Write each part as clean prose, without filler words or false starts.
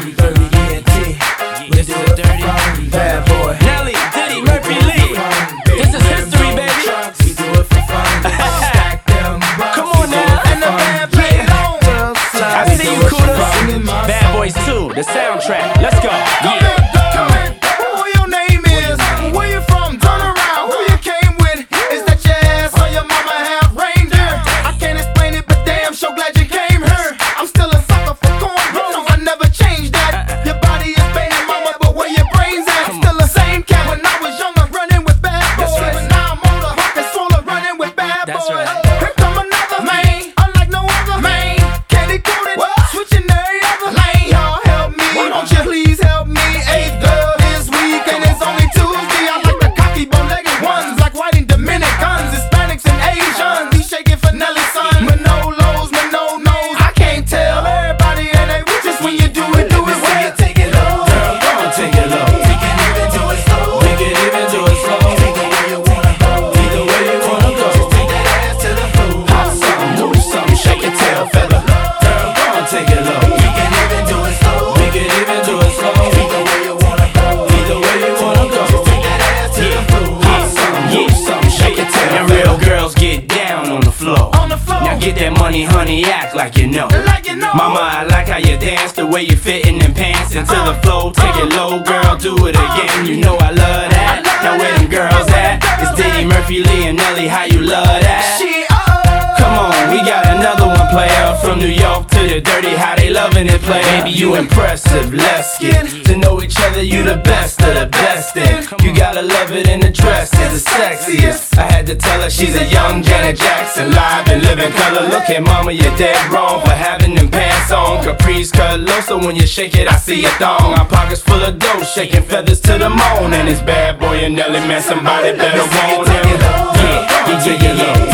Dirty ENT. This is a dirty bad boy. Nelly, Diddy, Murphy, Lee. This is history, baby. We do it for fun. Stack them bucks. Come on now. And the band play it on. I see you, Kudas. Bad Boys 2, the soundtrack. Let's go. Yeah. Who your name is? Where you from? Turn around. Who you came with? Is that your ass or your mama half reindeer? I can't explain it, but damn, so glad you came here. I'm still a sucker for corn, but no, I never changed that. Your body is banging, mama, but where your brains at? Still the same cat when I was younger, running with bad boys. But now I'm older, rockin' solar, running with bad boys. Here come another man, unlike no other man. Candy coated, switching every other lane. Y'all help me, won't you please help me? Eighth girl this week, and it's only Tuesday. I like the cocky, bow-legged ones, like white and Dominicans, Hispanics and Asians. He shaking for Nelly's son, with no lows, with no nose. I can't tell everybody, and they just when you do it well. You take it low, girl, go and take it low. We can even do it slow. We can even do it slow. Take it where you wanna go. Either way you wanna go. Just take that ass to the floor. Hop something, move something, shake your tail feather. Girl, go and take it low. We can even do it slow. We can even do it slow. Either way you wanna go. Either way you wanna go. Just take that ass to the floor. Hop something, move something, shake your tail. And real girls get down on the floor. Now get that money, honey, act like you know. Mama, I like how you dance, the way you fit in them pants into the flow. Take it low, girl, do it again. You know I love that. Now where them girls at? It's Diddy, Murphy, Lee, and Nelly. How you love that? Come on, we got another one player from New York to the dirty. How they loving it, play. Baby, you impressive. Let's get to know each other. You the best of the best. And you gotta love it in the dress. It's the sexiest. I had to tell her she's a young Janet Jackson, live and living color. Look at mama, you're dead wrong for having them pants on. Caprice cut low, so when you shake it, I see a thong. Our pockets full of dough, shaking feathers to the moon. And it's bad boy and Nelly, man, somebody better want him. Yeah.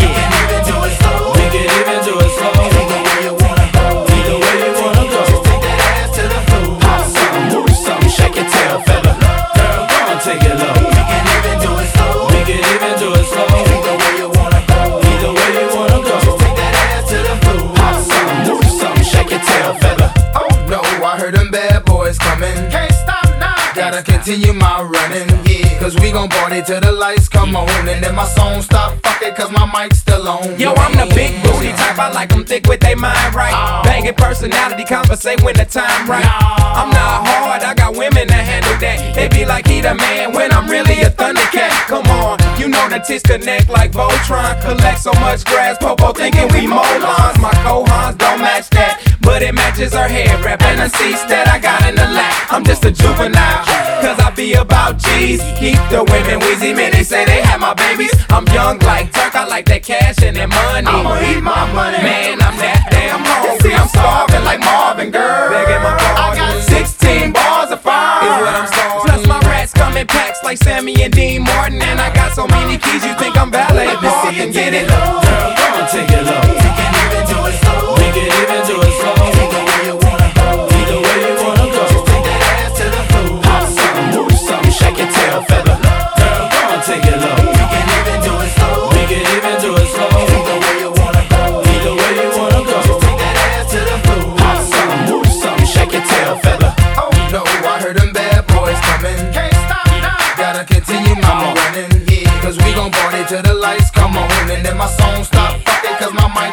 We can even do it slow. Either way you wanna go. Either way you wanna go. Just take that ass to the floor. Hop something, move something, shake your tail feather. Girl, go and take it low. We can even do it slow. We can even do it slow. Either way you wanna go. Either way you wanna go. Just take that ass to the floor. Hop something, move something, shake your tail feather. Oh no, I heard them bad boys coming. Can't stop now. Gotta continue my running, yeah. Cause we gon' party till the lights come on. And then my song stop, fuck it, cause my mic's still on. Yo, I'm the big booty type, I like them thick with they mind right. Banging personality, conversate when the time right. I'm not hard, I got women that handle that. They be like he the man when I'm really a thundercat. Come on, you know the tits connect like Voltron. Collect so much grass, Popo thinking we molons. My cohons don't match that, but it matches her hair wrap and the seats that I got in the lap. I'm just a juvenile, cause I be about G's. Keep the women wheezy, man, they say they have my babies. I'm young like Turk, I like that cash and that money. I'ma eat my money. Man, I'm that damn hungry. I'm starving like Marvin, girl. Begging my I got 16 bars of fire is what I'm starving. Plus my rats come in packs like Sammy and Dean Martin. And I got so many keys, you think I'm valet parking. Get it low. Girl, go and take it low. We can even do it slow. We can even do it slow. Either way you wanna go. Either way you wanna go. Just take that ass to the floor. Hop something, move something, shake your tail feather. Girl, go and take it low. We can even do it slow. We can even do it slow. Either way you wanna go. Either way you wanna go. Just take that ass to the floor. Hop something, move something, shake your tail feather. Oh no, I heard them bad boys coming. Can't stop now. Gotta continue my running, yeah. Cause we gon' party till the lights come on. And then my song stop, fuck it, cause my mic